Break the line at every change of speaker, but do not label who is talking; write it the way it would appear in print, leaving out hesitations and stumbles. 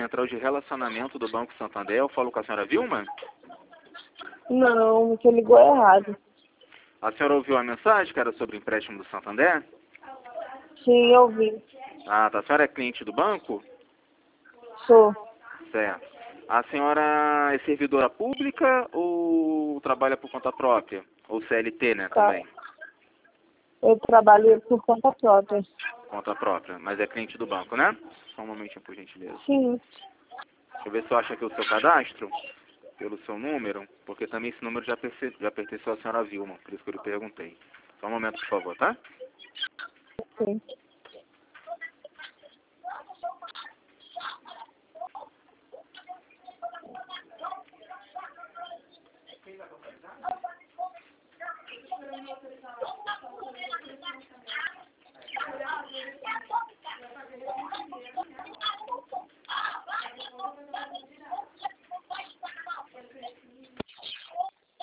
Central de Relacionamento do Banco Santander. Eu falo com a senhora Vilma?
Não, você ligou errado.
A senhora ouviu a mensagem que era sobre empréstimo do Santander?
Sim, eu vi.
Ah, tá. A senhora é cliente do banco?
Sou.
Certo. A senhora é servidora pública ou trabalha por conta própria? Ou CLT, né,
Tá.
também?
Eu trabalho por conta própria.
Conta própria, mas é cliente do banco, né? Só um momentinho, por gentileza.
Sim.
Deixa eu ver se eu acho aqui o seu cadastro, pelo seu número, porque também esse número já pertenceu à senhora Vilma, por isso que eu lhe perguntei. Só um momento, por favor, tá?
Sim.